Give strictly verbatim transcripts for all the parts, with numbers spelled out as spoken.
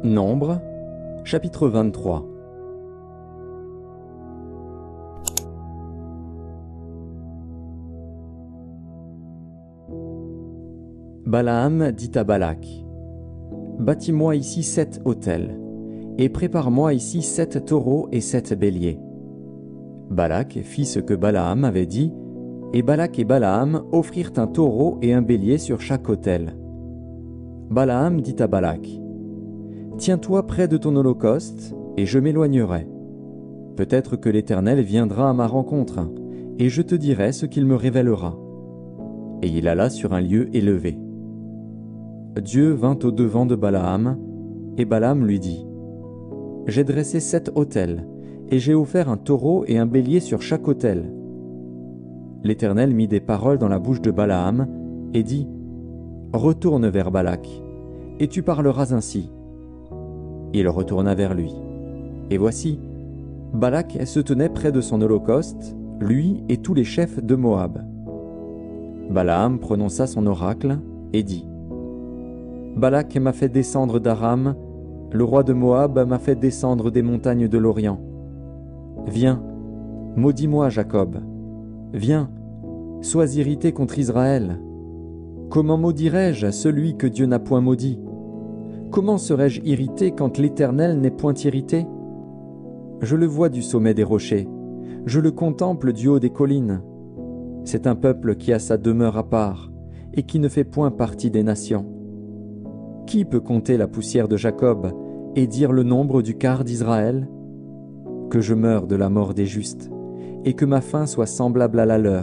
Nombre, chapitre vingt-trois. Balaam dit à Balak: « Bâtis-moi ici sept autels, et prépare-moi ici sept taureaux et sept béliers. » Balak fit ce que Balaam avait dit, et Balak et Balaam offrirent un taureau et un bélier sur chaque autel. Balaam dit à Balak: « Tiens-toi près de ton holocauste, et je m'éloignerai. Peut-être que l'Éternel viendra à ma rencontre, et je te dirai ce qu'il me révélera. » Et il alla sur un lieu élevé. Dieu vint au-devant de Balaam, et Balaam lui dit: « J'ai dressé sept autels, et j'ai offert un taureau et un bélier sur chaque autel. » L'Éternel mit des paroles dans la bouche de Balaam, et dit: « Retourne vers Balak, et tu parleras ainsi. » Il retourna vers lui. Et voici, Balak se tenait près de son holocauste, lui et tous les chefs de Moab. Balaam prononça son oracle, et dit: « Balak m'a fait descendre d'Aram, le roi de Moab m'a fait descendre des montagnes de l'Orient. Viens, maudis-moi, Jacob. Viens, sois irrité contre Israël. Comment maudirais-je celui que Dieu n'a point maudit? Comment serais-je irrité quand l'Éternel n'est point irrité? Je le vois du sommet des rochers, je le contemple du haut des collines. C'est un peuple qui a sa demeure à part, et qui ne fait point partie des nations. Qui peut compter la poussière de Jacob, et dire le nombre du quart d'Israël? Que je meure de la mort des justes, et que ma fin soit semblable à la leur. »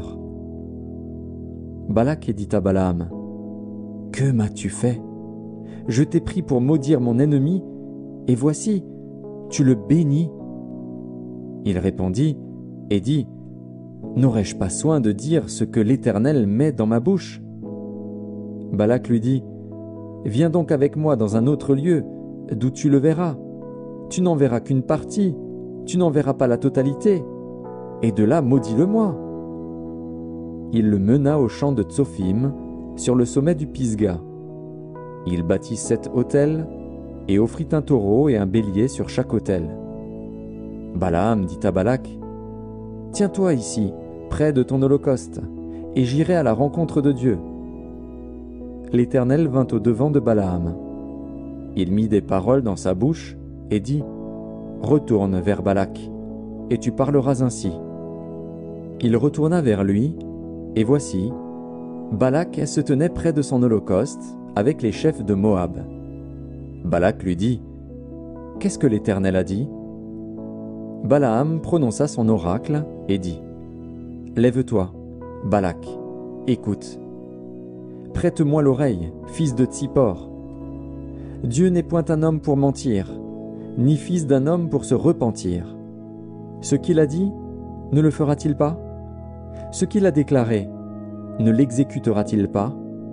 Balak dit à Balaam: « Que m'as-tu fait? Je t'ai pris pour maudire mon ennemi, et voici, tu le bénis. » Il répondit et dit: « N'aurais-je pas soin de dire ce que l'Éternel met dans ma bouche? » Balak lui dit: « Viens donc avec moi dans un autre lieu, d'où tu le verras. Tu n'en verras qu'une partie, tu n'en verras pas la totalité, et de là maudis-le-moi. » Il le mena au champ de Tsophim, sur le sommet du Pisga. Il bâtit sept autels, et offrit un taureau et un bélier sur chaque autel. Balaam dit à Balak: « Tiens-toi ici, près de ton holocauste, et j'irai à la rencontre de Dieu. » L'Éternel vint au-devant de Balaam. Il mit des paroles dans sa bouche, et dit: « Retourne vers Balak, et tu parleras ainsi. » Il retourna vers lui, et voici, Balak se tenait près de son holocauste, avec les chefs de Moab. Balak lui dit: « Qu'est-ce que l'Éternel a dit? » Balaam prononça son oracle, et dit: « Lève-toi, Balak, écoute. Prête-moi l'oreille, fils de Tsippor. Dieu n'est point un homme pour mentir, ni fils d'un homme pour se repentir. Ce qu'il a dit, ne le fera-t-il pas? Ce qu'il a déclaré, ne l'exécutera-t-il pas?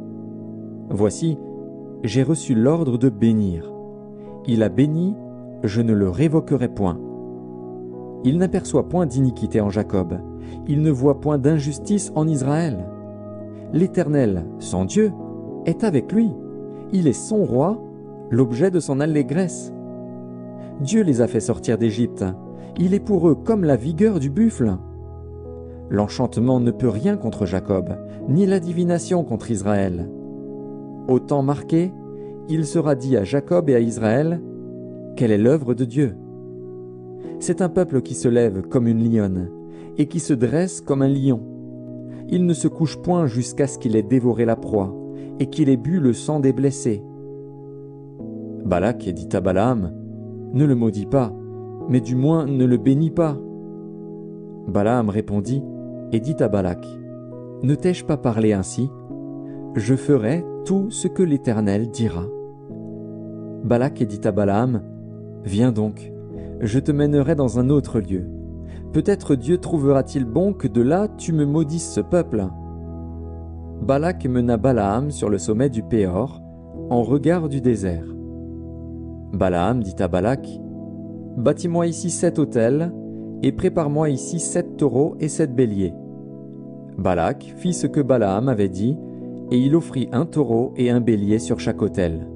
Voici, j'ai reçu l'ordre de bénir. Il a béni, je ne le révoquerai point. Il n'aperçoit point d'iniquité en Jacob, il ne voit point d'injustice en Israël. L'Éternel, son Dieu, est avec lui. Il est son roi, l'objet de son allégresse. Dieu les a fait sortir d'Égypte. Il est pour eux comme la vigueur du buffle. L'enchantement ne peut rien contre Jacob, ni la divination contre Israël. Au temps marqué, il sera dit à Jacob et à Israël: quelle est l'œuvre de Dieu? C'est un peuple qui se lève comme une lionne, et qui se dresse comme un lion. Il ne se couche point jusqu'à ce qu'il ait dévoré la proie, et qu'il ait bu le sang des blessés. Balak dit à Balaam: ne le maudis pas, mais du moins ne le bénis pas. Balaam répondit et dit à Balak: ne t'ai-je pas parlé ainsi? Je ferai tout ce que l'Éternel dira. Balak dit à Balaam: viens donc, je te mènerai dans un autre lieu. Peut-être Dieu trouvera-t-il bon que de là tu me maudisses ce peuple. Balak mena Balaam sur le sommet du Péor, en regard du désert. Balaam dit à Balak: bâtis-moi ici sept autels, et prépare-moi ici sept taureaux et sept béliers. Balak fit ce que Balaam avait dit, et il offrit un taureau et un bélier sur chaque autel.